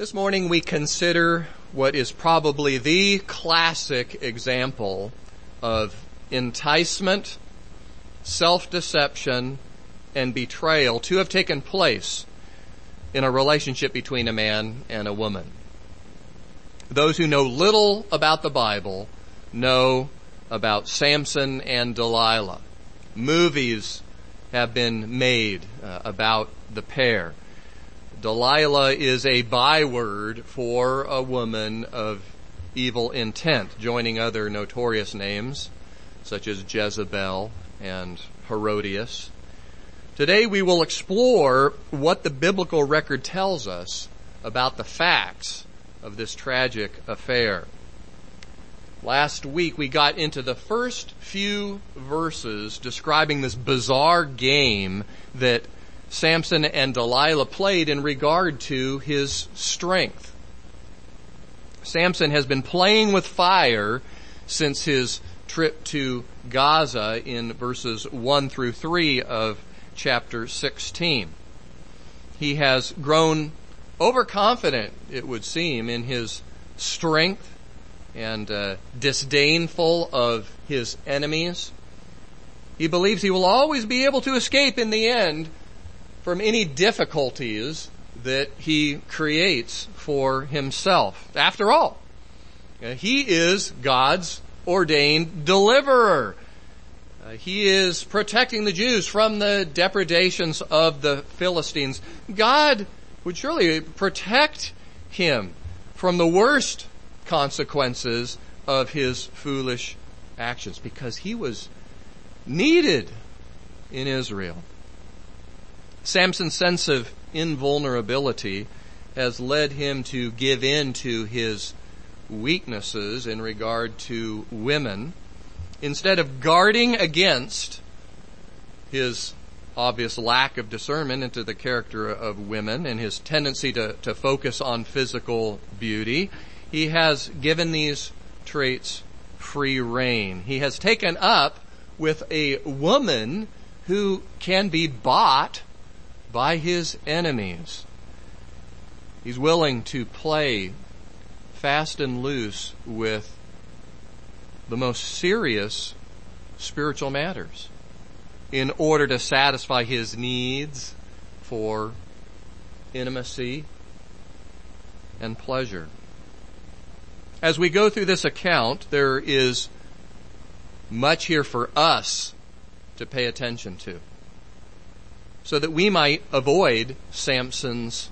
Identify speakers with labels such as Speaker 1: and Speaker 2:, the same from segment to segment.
Speaker 1: This morning we consider what is probably the classic example of enticement, self-deception, and betrayal to have taken place in a relationship between a man and a woman. Those who know little about the Bible know about Samson and Delilah. Movies have been made about the pair. Delilah is a byword for a woman of evil intent, joining other notorious names such as Jezebel and Herodias. Today we will explore what the biblical record tells us about the facts of this tragic affair. Last week we got into the first few verses describing this bizarre game that Samson and Delilah played in regard to his strength. Samson has been playing with fire since his trip to Gaza in verses 1 through 3 of chapter 16. He has grown overconfident, it would seem, in his strength and disdainful of his enemies. He believes he will always be able to escape in the end from any difficulties that he creates for himself. After all, he is God's ordained deliverer. He is protecting the Jews from the depredations of the Philistines. God would surely protect him from the worst consequences of his foolish actions, because he was needed in Israel. Samson's sense of invulnerability has led him to give in to his weaknesses in regard to women, instead of guarding against his obvious lack of discernment into the character of women and his tendency to focus on physical beauty. He has given these traits free rein. He has taken up with a woman who can be bought by his enemies. He's willing to play fast and loose with the most serious spiritual matters in order to satisfy his needs for intimacy and pleasure. As we go through this account, there is much here for us to pay attention to, so that we might avoid Samson's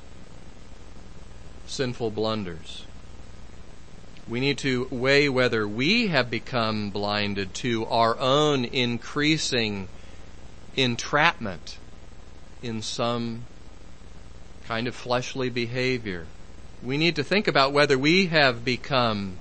Speaker 1: sinful blunders. We need to weigh whether we have become blinded to our own increasing entrapment in some kind of fleshly behavior. We need to think about whether we have become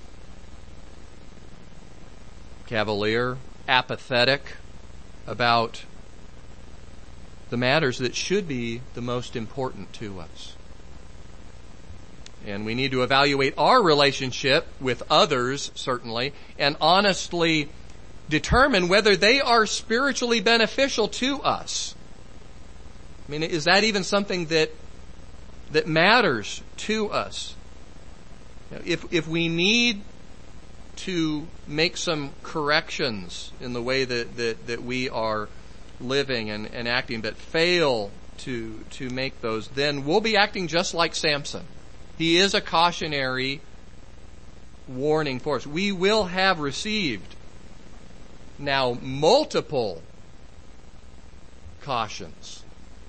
Speaker 1: cavalier, apathetic about the matters that should be the most important to us. And we need to evaluate our relationship with others, certainly, and honestly determine whether they are spiritually beneficial to us. I mean, is that even something that matters to us? If we need to make some corrections in the way that we are living and acting, but fail to make those, then we'll be acting just like Samson. He is a cautionary warning for us. We will have received now multiple cautions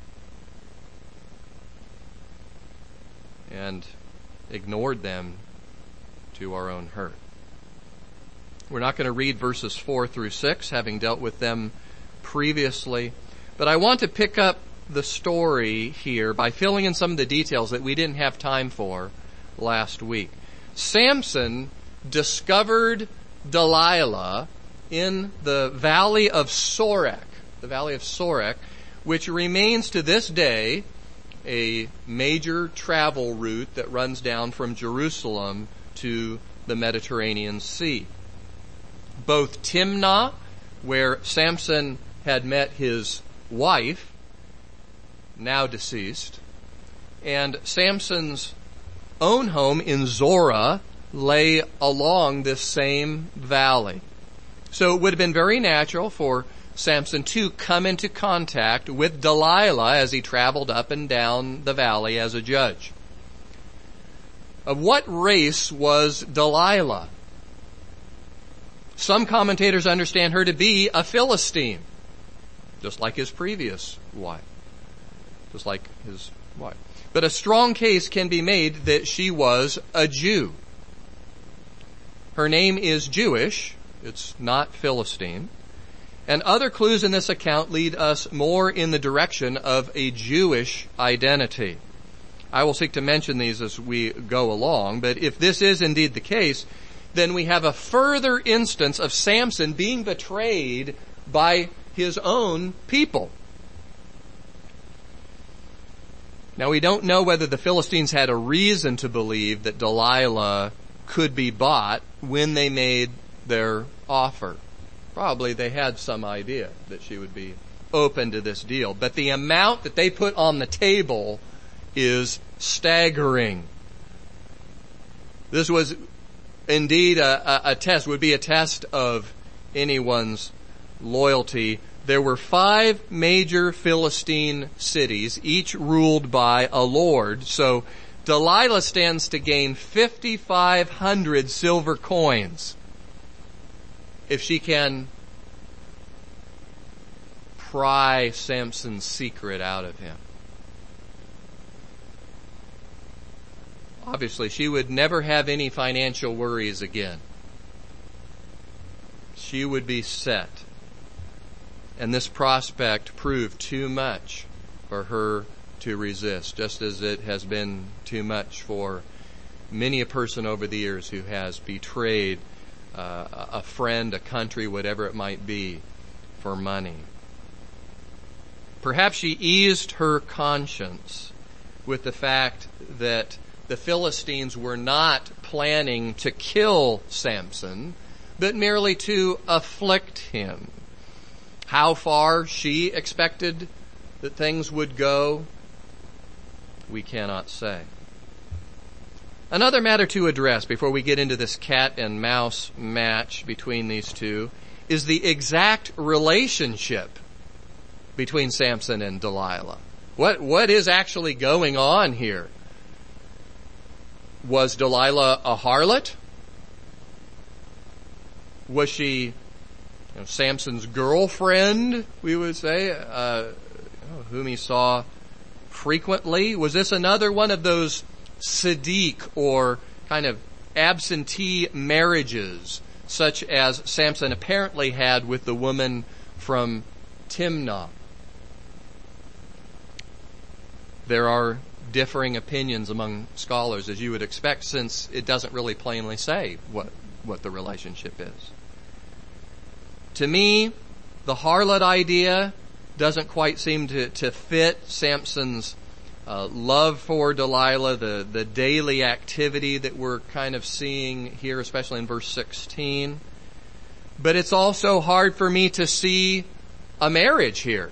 Speaker 1: and ignored them to our own hurt. We're not going to read verses 4 through 6, having dealt with them previously, but I want to pick up the story here by filling in some of the details that we didn't have time for last week. Samson discovered Delilah in the valley of Sorek, which remains to this day a major travel route that runs down from Jerusalem to the Mediterranean Sea. Both Timnah, where Samson had met his wife, now deceased, and Samson's own home in Zorah lay along this same valley. So it would have been very natural for Samson to come into contact with Delilah as he traveled up and down the valley as a judge. Of what race was Delilah? Some commentators understand her to be a Philistine, just like his previous wife, just like his wife. But a strong case can be made that she was a Jew. Her name is Jewish. It's not Philistine. And other clues in this account lead us more in the direction of a Jewish identity. I will seek to mention these as we go along, but if this is indeed the case, then we have a further instance of Samson being betrayed by his own people. Now, we don't know whether the Philistines had a reason to believe that Delilah could be bought when they made their offer. Probably they had some idea that she would be open to this deal. But the amount that they put on the table is staggering. This was indeed a test, would be a test of anyone's loyalty. There were 5 major Philistine cities, each ruled by a lord. So Delilah stands to gain 5,500 silver coins if she can pry Samson's secret out of him. Obviously, she would never have any financial worries again. She would be set. And this prospect proved too much for her to resist, just as it has been too much for many a person over the years who has betrayed a friend, a country, whatever it might be, for money. Perhaps she eased her conscience with the fact that the Philistines were not planning to kill Samson, but merely to afflict him. How far she expected that things would go, we cannot say. Another matter to address before we get into this cat and mouse match between these two is the exact relationship between Samson and Delilah. What is actually going on here? Was Delilah a harlot? Was she Samson's girlfriend, we would say, whom he saw frequently? Was this another one of those Siddiq or kind of absentee marriages, such as Samson apparently had with the woman from Timnah? There are differing opinions among scholars, as you would expect, since it doesn't really plainly say what the relationship is. To me, the harlot idea doesn't quite seem to fit Samson's love for Delilah, the daily activity that we're kind of seeing here, especially in verse 16. But it's also hard for me to see a marriage here.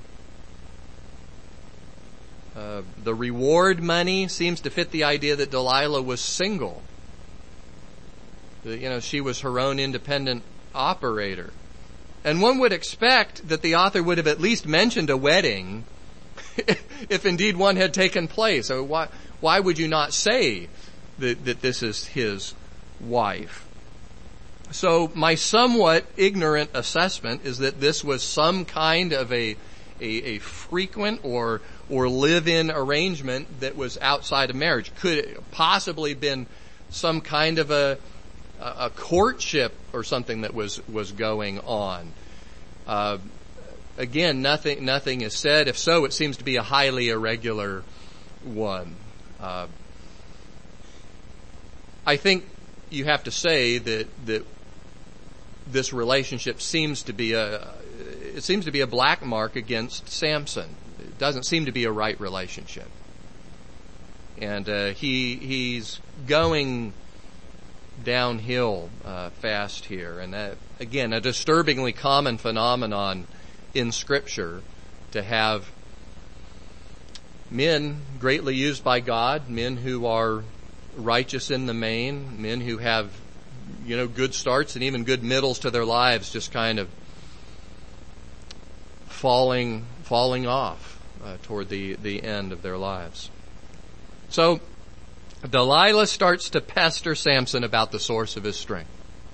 Speaker 1: The reward money seems to fit the idea that Delilah was single. She was her own independent operator. And one would expect that the author would have at least mentioned a wedding if indeed one had taken place. So why would you not say that this is his wife? So my somewhat ignorant assessment is that this was some kind of a frequent or live-in arrangement that was outside of marriage. Could it possibly been some kind of a courtship or something that was going on? Again, nothing is said. If so, it seems to be a highly irregular one. I think you have to say that this relationship seems to be a black mark against Samson. It doesn't seem to be a right relationship. And he's going downhill fast here. And again, a disturbingly common phenomenon in Scripture to have men greatly used by God, men who are righteous in the main, men who have, good starts and even good middles to their lives, just kind of falling off toward the end of their lives. So Delilah starts to pester Samson about the source of his strength.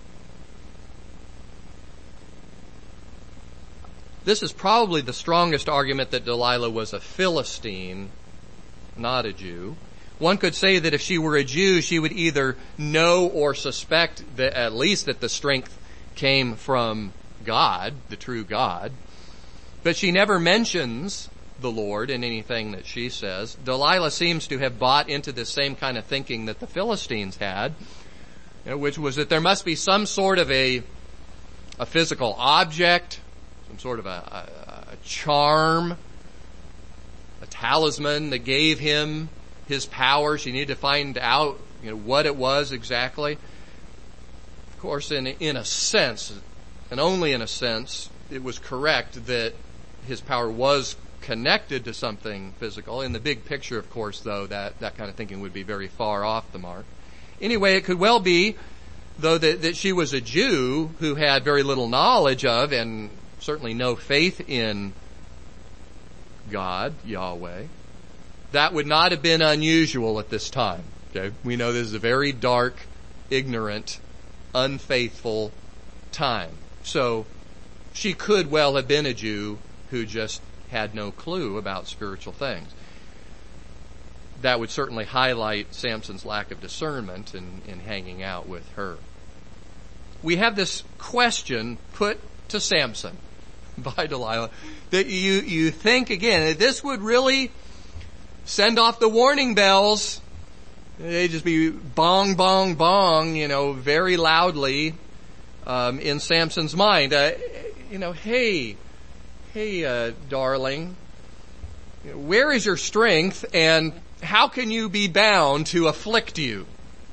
Speaker 1: This is probably the strongest argument that Delilah was a Philistine, not a Jew. One could say that if she were a Jew, she would either know or suspect that at least that the strength came from God, the true God. But she never mentions the Lord in anything that she says. Delilah seems to have bought into this same kind of thinking that the Philistines had, which was that there must be some sort of a physical object, some sort of a charm, a talisman that gave him his power. She needed to find out, what it was exactly. Of course, in a sense, and only in a sense, it was correct that his power was connected to something physical. In the big picture, of course, though, that kind of thinking would be very far off the mark. Anyway, it could well be, though, that she was a Jew who had very little knowledge of and certainly no faith in God, Yahweh. That would not have been unusual at this time. Okay? We know this is a very dark, ignorant, unfaithful time. So she could well have been a Jew who just had no clue about spiritual things. That would certainly highlight Samson's lack of discernment in hanging out with her. We have this question put to Samson by Delilah that you think, again, this would really send off the warning bells. They'd just be bong, bong, bong, very loudly in Samson's mind. Hey, darling, where is your strength and how can you be bound to afflict you?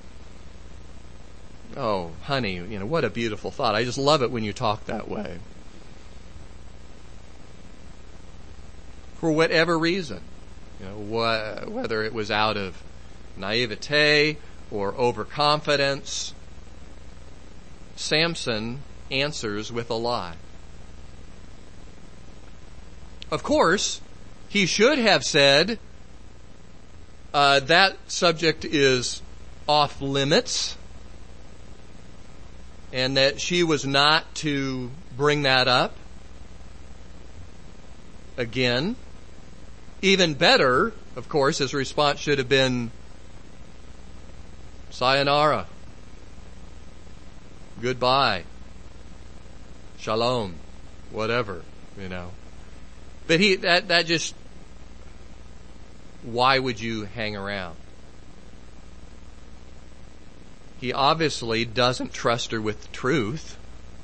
Speaker 1: Oh, honey, what a beautiful thought. I just love it when you talk that way. For whatever reason, whether it was out of naivete or overconfidence, Samson answers with a lie. Of course, he should have said, that subject is off limits, and that she was not to bring that up again. Even better, of course, his response should have been, sayonara, goodbye, shalom, whatever, But that just, why would you hang around? He obviously doesn't trust her with the truth,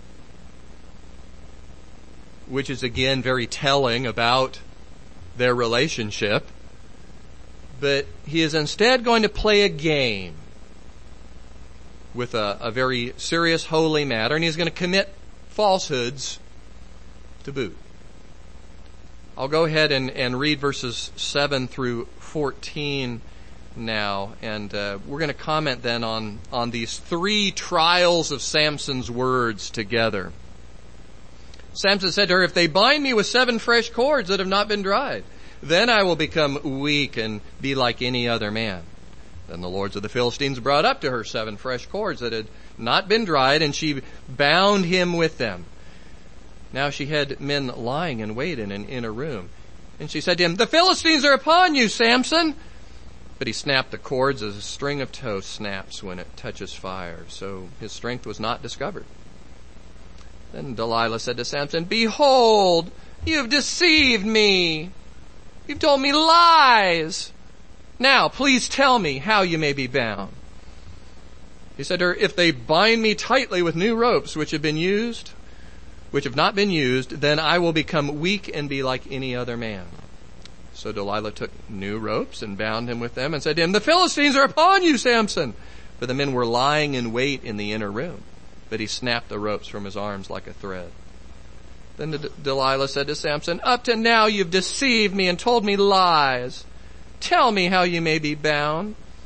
Speaker 1: which is again very telling about their relationship. But he is instead going to play a game with a very serious holy matter, and he's going to commit falsehoods to boot. I'll go ahead and read verses 7 through 14 now, and we're going to comment then on these three trials of Samson's words together. Samson said to her, if they bind me with 7 fresh cords that have not been dried, then I will become weak and be like any other man. Then the lords of the Philistines brought up to her 7 fresh cords that had not been dried, and she bound him with them. Now she had men lying in wait in an inner room. And she said to him, the Philistines are upon you, Samson. But he snapped the cords as a string of tow snaps when it touches fire. So his strength was not discovered. Then Delilah said to Samson, behold, you have deceived me. You've told me lies. Now, please tell me how you may be bound. He said to her, if they bind me tightly with new ropes which have not been used, then I will become weak and be like any other man. So Delilah took new ropes and bound him with them and said to him, the Philistines are upon you, Samson. For the men were lying in wait in the inner room. But he snapped the ropes from his arms like a thread. Then Delilah said to Samson, up to now you've deceived me and told me lies. Tell me how you may be bound.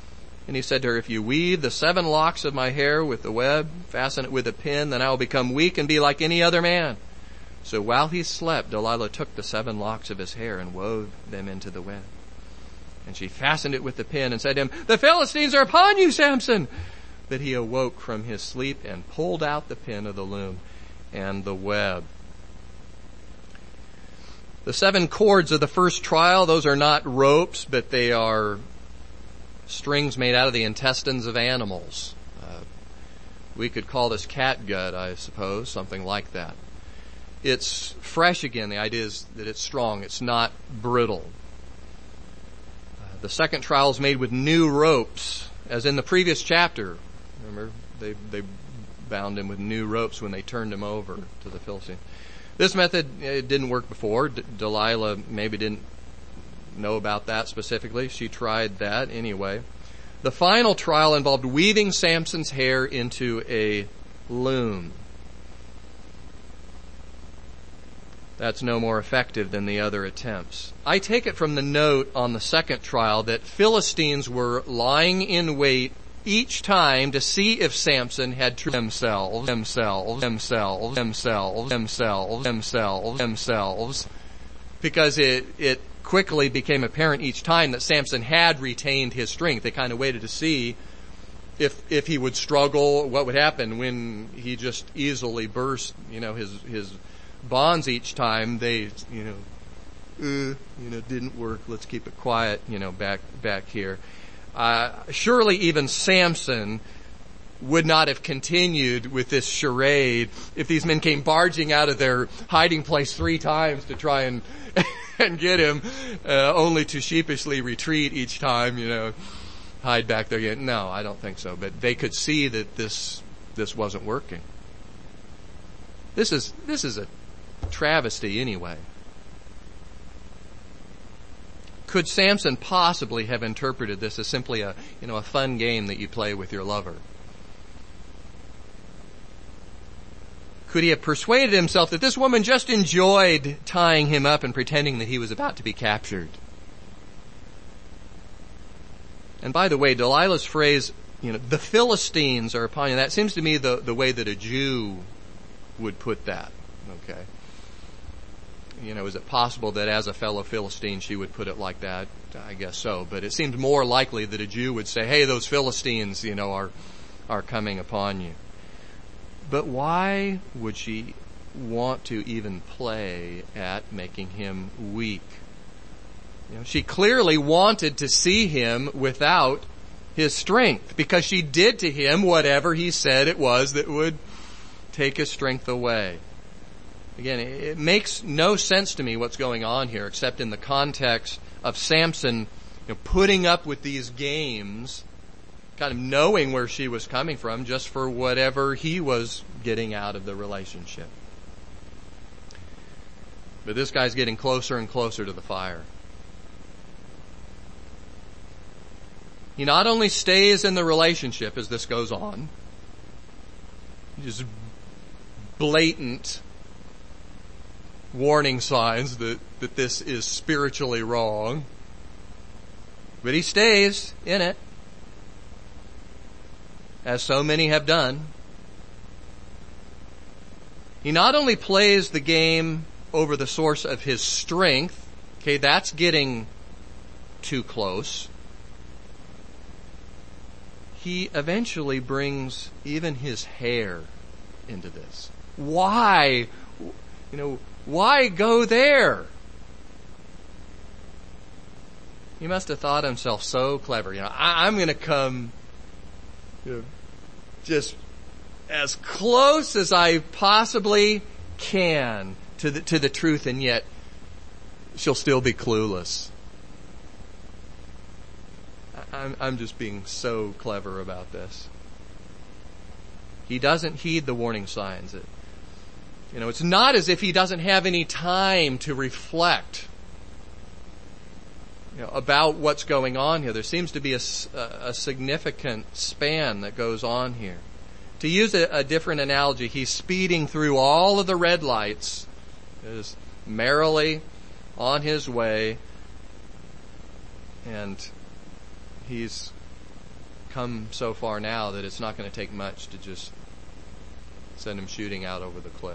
Speaker 1: And he said to her, if you weave the 7 locks of my hair with the web, fasten it with a pin, then I will become weak and be like any other man. So while he slept, Delilah took the 7 locks of his hair and wove them into the web. And she fastened it with the pin and said to him, the Philistines are upon you, Samson. But he awoke from his sleep and pulled out the pin of the loom and the web. The 7 cords of the first trial, those are not ropes, but they are strings made out of the intestines of animals. We could call this catgut, I suppose, something like that. It's fresh again. The idea is that it's strong. It's not brittle. The second trial is made with new ropes, as in the previous chapter. Remember, they bound him with new ropes when they turned him over to the Philistines. This method, it didn't work before. Delilah maybe didn't know about that specifically. She tried that anyway. The final trial involved weaving Samson's hair into a loom. That's no more effective than the other attempts. I take it from the note on the second trial that Philistines were lying in wait each time to see if Samson had themselves, because it quickly became apparent each time that Samson had retained his strength. They kind of waited to see if he would struggle, what would happen when he just easily burst, his bonds each time. They, didn't work. Let's keep it quiet, back here. Surely even Samson would not have continued with this charade if these men came barging out of their hiding place 3 times to try and get him, only to sheepishly retreat each time, hide back there again. No, I don't think so. But they could see that this wasn't working. This is a travesty anyway. Could Samson possibly have interpreted this as simply a fun game that you play with your lover? Could he have persuaded himself that this woman just enjoyed tying him up and pretending that he was about to be captured? And by the way, Delilah's phrase, the Philistines are upon you, that seems to me the way that a Jew would put that. Okay. Is it possible that as a fellow Philistine she would put it like that? I guess so. But it seemed more likely that a Jew would say, hey, those Philistines, are coming upon you. But why would she want to even play at making him weak? She clearly wanted to see him without his strength, because she did to him whatever he said it was that would take his strength away. Again, it makes no sense to me what's going on here, except in the context of Samson putting up with these games, kind of knowing where she was coming from, just for whatever he was getting out of the relationship. But this guy's getting closer and closer to the fire. He not only stays in the relationship as this goes on, just blatant warning signs that this is spiritually wrong, but he stays in it, as so many have done. He not only plays the game over the source of his strength, okay, that's getting too close. He eventually brings even his hair into this. Why? Why go there? He must have thought himself so clever. I'm going to come just as close as I possibly can to the truth, and yet she'll still be clueless. I'm just being so clever about this. He doesn't heed the warning signs. It's not as if he doesn't have any time to reflect about what's going on here. There seems to be a significant span that goes on here. To use a different analogy, he's speeding through all of the red lights, is merrily on his way, and he's come so far now that it's not going to take much to just send him shooting out over the cliff.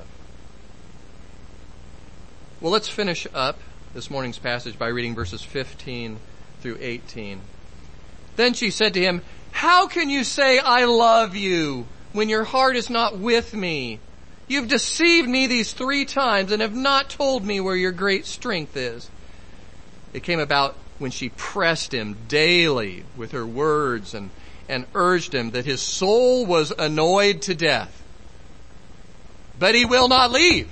Speaker 1: Well, let's finish up this morning's passage by reading verses 15 through 18. Then she said to him, "How can you say, 'I love you,' when your heart is not with me? You've deceived me these 3 times and have not told me where your great strength is." It came about when she pressed him daily with her words and urged him that his soul was annoyed to death. But he will not leave.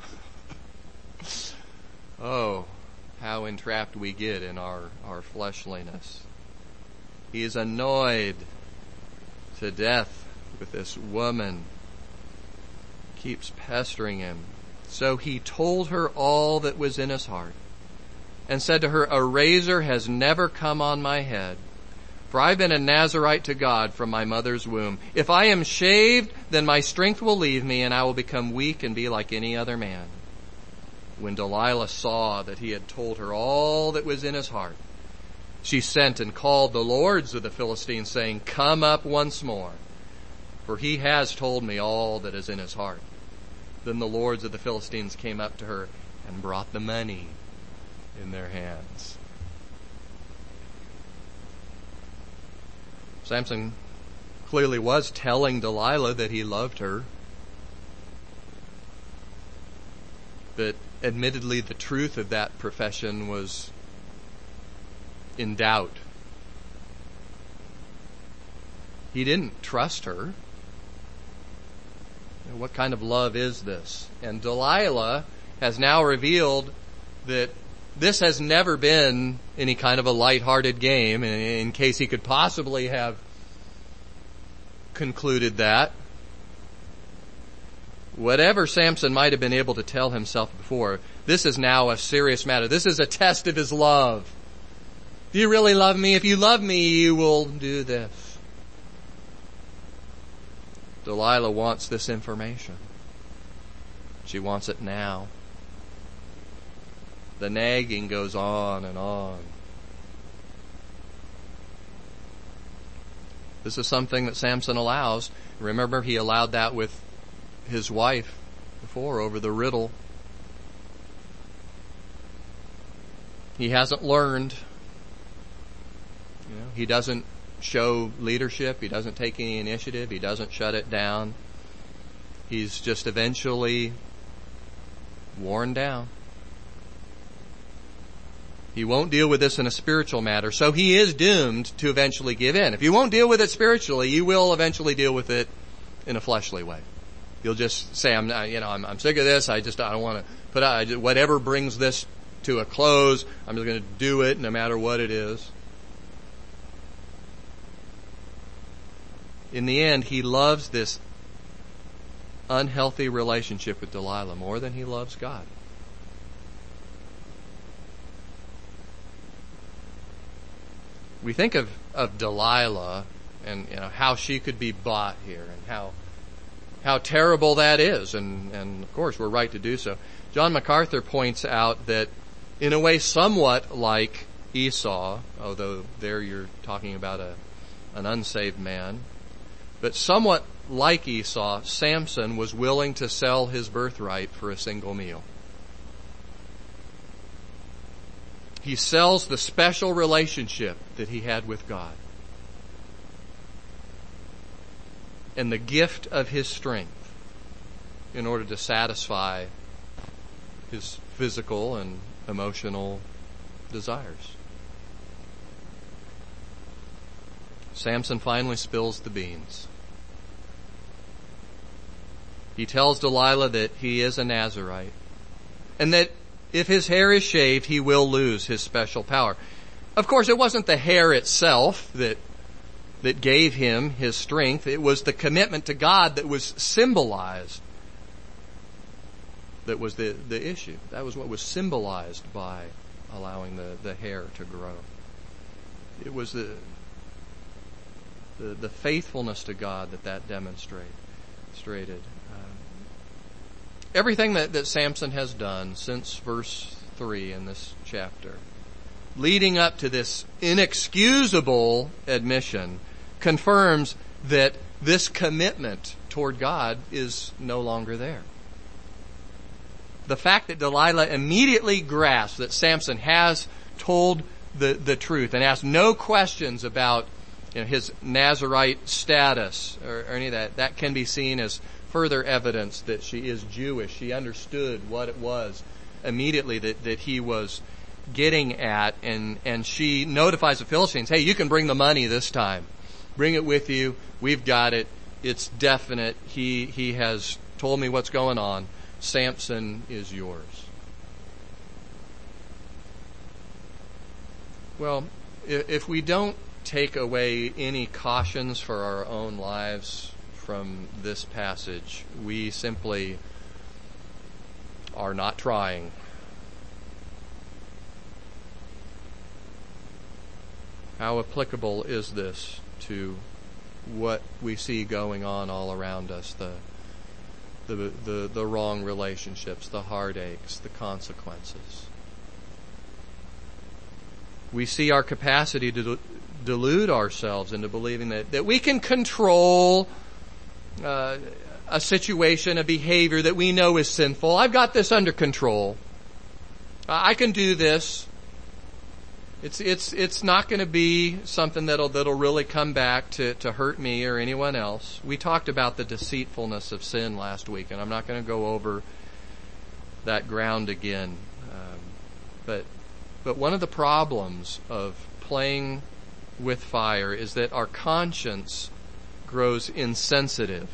Speaker 1: Oh, how entrapped we get in our fleshliness. He is annoyed to death with this woman. Keeps pestering him. So he told her all that was in his heart and said to her, "A razor has never come on my head, for I've been a Nazirite to God from my mother's womb. If I am shaved, then my strength will leave me and I will become weak and be like any other man." When Delilah saw that he had told her all that was in his heart, she sent and called the lords of the Philistines, saying, "Come up once more, for he has told me all that is in his heart." Then the lords of the Philistines came up to her and brought the money in their hands. Samson clearly was telling Delilah that he loved her. But admittedly, the truth of that profession was in doubt. He didn't trust her. What kind of love is this? And Delilah has now revealed that this has never been any kind of a lighthearted game, in case he could possibly have concluded that. Whatever Samson might have been able to tell himself before, this is now a serious matter. This is a test of his love. Do you really love me? If you love me, you will do this. Delilah wants this information. She wants it now. The nagging goes on and on. This is something that Samson allows. Remember, he allowed that with his wife before over the riddle. He hasn't learned. He doesn't show leadership. He doesn't take any initiative. He doesn't shut it down. He's just eventually worn down. He won't deal with this in a spiritual matter, so he is doomed to eventually give in. If you won't deal with it spiritually, you will eventually deal with it in a fleshly way. You'll just say, I'm sick of this. I don't want to put out, whatever brings this to a close, I'm just going to do it no matter what it is. In the end, he loves this unhealthy relationship with Delilah more than he loves God. We think of Delilah and how she could be bought here and how terrible that is, and of course we're right to do so. John MacArthur points out that in a way somewhat like Esau, although there you're talking about an unsaved man, but somewhat like Esau, Samson was willing to sell his birthright for a single meal. He sells the special relationship that he had with God and the gift of his strength in order to satisfy his physical and emotional desires. Samson finally spills the beans. He tells Delilah that he is a Nazirite and that if his hair is shaved, he will lose his special power. Of course, it wasn't the hair itself that gave him his strength. It was the commitment to God that was symbolized. That was the issue. That was what was symbolized by allowing the hair to grow. It was the faithfulness to God that demonstrated. Everything that Samson has done since verse 3 in this chapter, leading up to this inexcusable admission confirms that this commitment toward God is no longer there. The fact that Delilah immediately grasped that Samson has told the truth and asked no questions about his Nazirite status or any of that can be seen as further evidence that she is Jewish. She understood what it was immediately that he was getting at, and she notifies the Philistines, hey, you can bring the money this time. Bring it with you. We've got it. It's definite. He has told me what's going on. Samson is yours. Well, if we don't take away any cautions for our own lives from this passage, we simply are not trying. How applicable is this to what we see going on all around us, the wrong relationships, the heartaches, the consequences? We see our capacity to delude ourselves into believing that we can control a situation, a behavior that we know is sinful. I've got this under control. I can do this. It's not going to be something that'll really come back to hurt me or anyone else. We talked about the deceitfulness of sin last week, and I'm not going to go over that ground again. But one of the problems of playing with fire is that our conscience grows insensitive.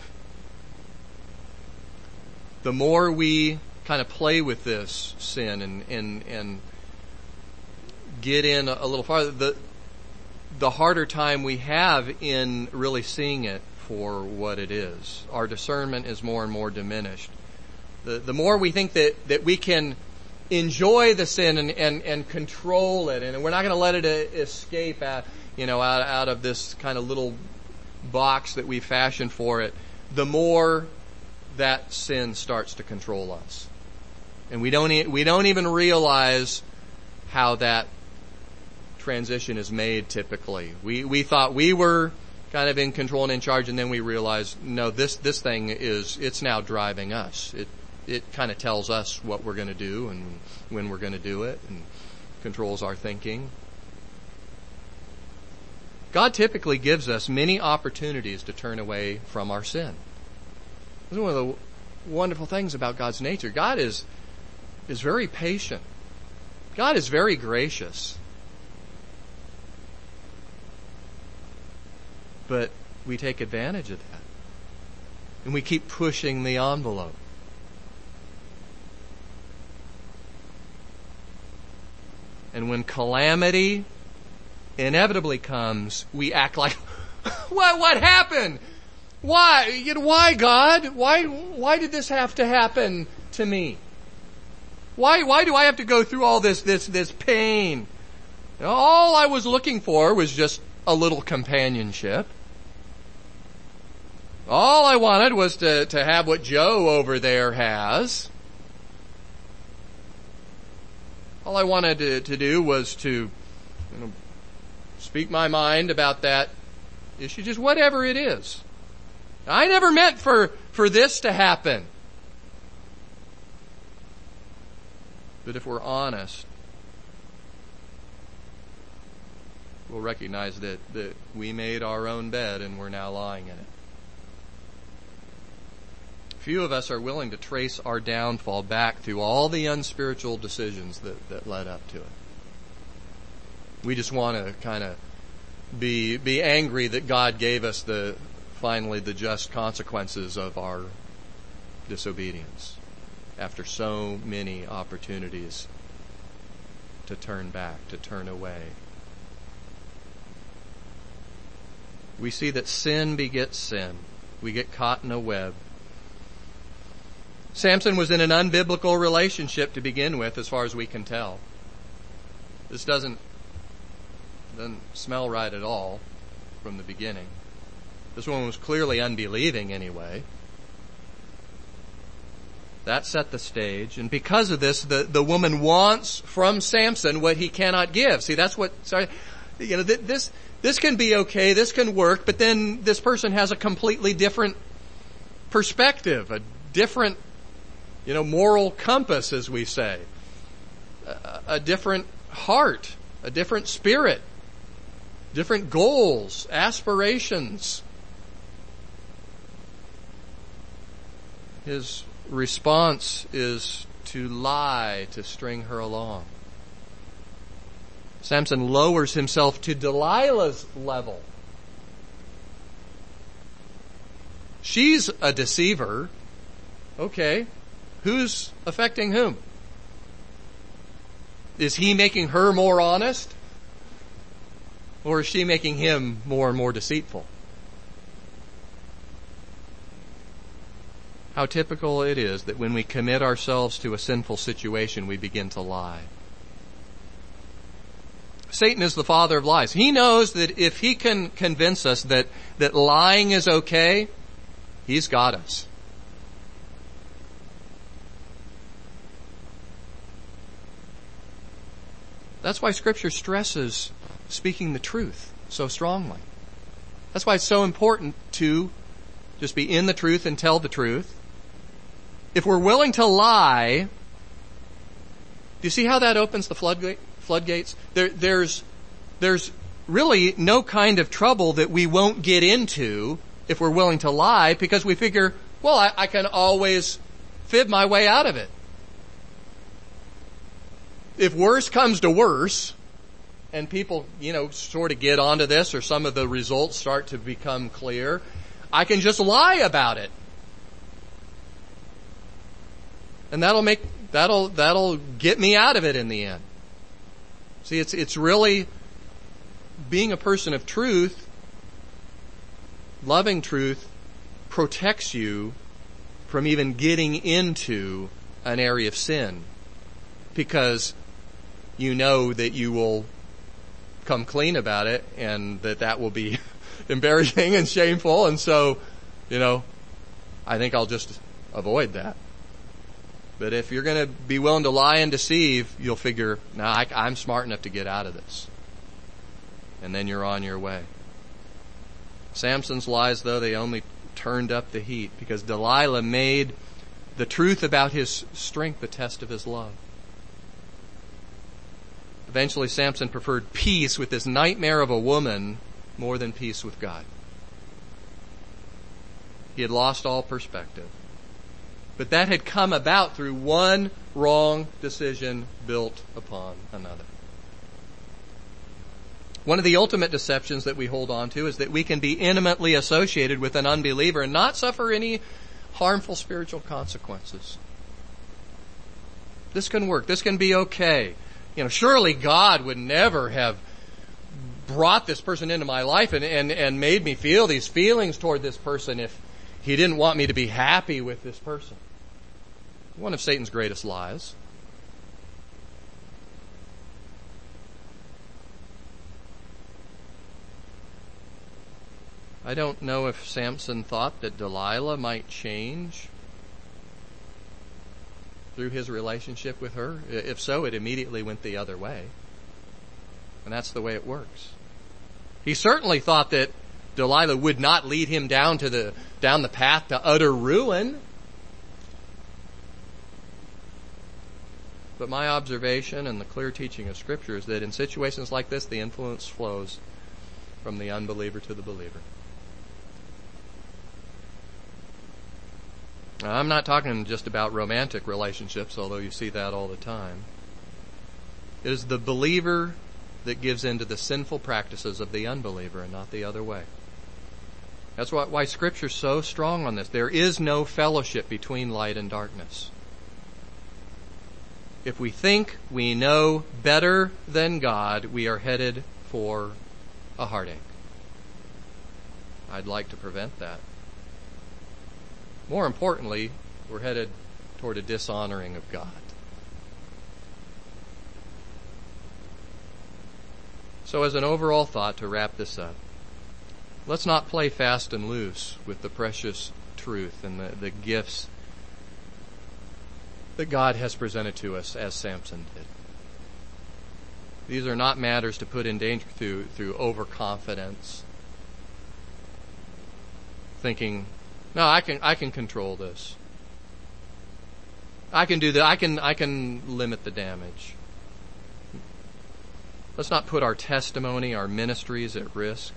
Speaker 1: The more we kind of play with this sin and get in a little farther, the harder time we have in really seeing it for what it is. Our discernment is more and more diminished. The more we think that we can enjoy the sin and control it, and we're not going to let it escape out of this kind of little box that we fashioned for it, the more that sin starts to control us. And we don't even realize how that transition is made typically. We thought we were kind of in control and in charge, and then we realized, no, this thing it's now driving us. It kind of tells us what we're going to do and when we're going to do it, and controls our thinking. God typically gives us many opportunities to turn away from our sin. This is one of the wonderful things about God's nature. God is very patient. God is very gracious. But we take advantage of that. And we keep pushing the envelope. And when calamity inevitably comes, we act like, what happened? Why, God? Why did this have to happen to me? Why do I have to go through all this pain? All I was looking for was just a little companionship. All I wanted was to have what Joe over there has. All I wanted to do was to speak my mind about that issue, just whatever it is. I never meant for this to happen. But if we're honest, we'll recognize that we made our own bed and we're now lying in it. Few of us are willing to trace our downfall back through all the unspiritual decisions that led up to it. We just want to kind of be angry that God gave us finally the just consequences of our disobedience after so many opportunities to turn back, to turn away. We see that sin begets sin. We get caught in a web. Samson was in an unbiblical relationship to begin with, as far as we can tell. This doesn't smell right at all from the beginning. This woman was clearly unbelieving anyway. That set the stage, and because of this, the woman wants from Samson what he cannot give. See, that's what... Sorry, This can be okay, this can work, but then this person has a completely different perspective, a different, moral compass, as we say, a different heart, a different spirit, different goals, aspirations. His response is to lie to string her along. Samson lowers himself to Delilah's level. She's a deceiver. Okay. Who's affecting whom? Is he making her more honest? Or is she making him more and more deceitful? How typical it is that when we commit ourselves to a sinful situation, we begin to lie. Satan is the father of lies. He knows that if he can convince us that lying is okay, he's got us. That's why Scripture stresses speaking the truth so strongly. That's why it's so important to just be in the truth and tell the truth. If we're willing to lie, do you see how that opens the floodgates? There's really no kind of trouble that we won't get into if we're willing to lie, because we figure, well, I can always fib my way out of it. If worse comes to worse, and people, sort of get onto this, or some of the results start to become clear, I can just lie about it. And that'll get me out of it in the end. See, it's really being a person of truth, loving truth, protects you from even getting into an area of sin, because you know that you will come clean about it, and that will be embarrassing and shameful, and so, I think I'll just avoid that. But if you're going to be willing to lie and deceive, you'll figure, I'm smart enough to get out of this. And then you're on your way. Samson's lies, though, they only turned up the heat, because Delilah made the truth about his strength the test of his love. Eventually, Samson preferred peace with this nightmare of a woman more than peace with God. He had lost all perspective. But that had come about through one wrong decision built upon another. One of the ultimate deceptions that we hold on to is that we can be intimately associated with an unbeliever and not suffer any harmful spiritual consequences. This can work. This can be okay. Surely God would never have brought this person into my life and made me feel these feelings toward this person if He didn't want me to be happy with this person. One of Satan's greatest lies. I don't know if Samson thought that Delilah might change through his relationship with her. If so, it immediately went the other way. And that's the way it works. He certainly thought that Delilah would not lead him down the path to utter ruin. But my observation and the clear teaching of Scripture is that in situations like this, the influence flows from the unbeliever to the believer. Now, I'm not talking just about romantic relationships, although you see that all the time. It is the believer that gives in to the sinful practices of the unbeliever and not the other way. That's why Scripture's so strong on this. There is no fellowship between light and darkness. If we think we know better than God, we are headed for a heartache. I'd like to prevent that. More importantly, we're headed toward a dishonoring of God. So as an overall thought, to wrap this up, let's not play fast and loose with the precious truth and the gifts that God has presented to us as Samson did. These are not matters to put in danger through overconfidence, thinking, no, I can control this. I can do that. I can limit the damage. Let's not put our testimony, our ministries at risk.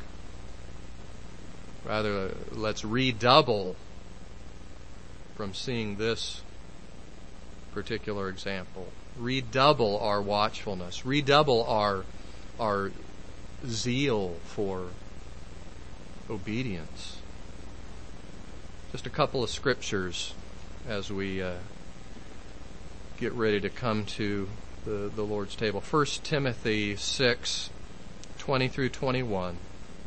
Speaker 1: Rather, let's redouble from seeing this particular example. Redouble our watchfulness. Redouble our zeal for obedience. Just a couple of scriptures as we get ready to come to the Lord's table. 1 Timothy 6:20 through 21.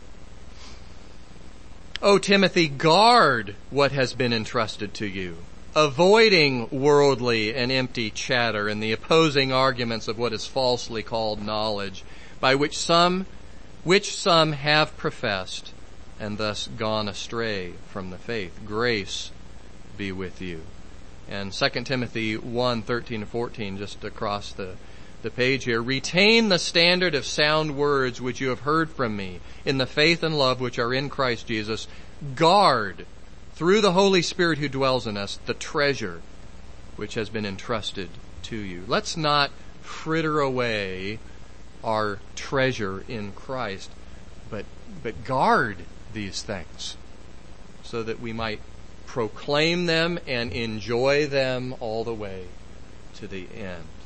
Speaker 1: O Timothy, guard what has been entrusted to you, avoiding worldly and empty chatter and the opposing arguments of what is falsely called knowledge, by which some have professed and thus gone astray from the faith. Grace be with you. And 2 Timothy 1:13 and 14, just across the page here. Retain the standard of sound words which you have heard from me in the faith and love which are in Christ Jesus. Guard, through the Holy Spirit who dwells in us, the treasure which has been entrusted to you. Let's not fritter away our treasure in Christ, but guard these things so that we might proclaim them and enjoy them all the way to the end.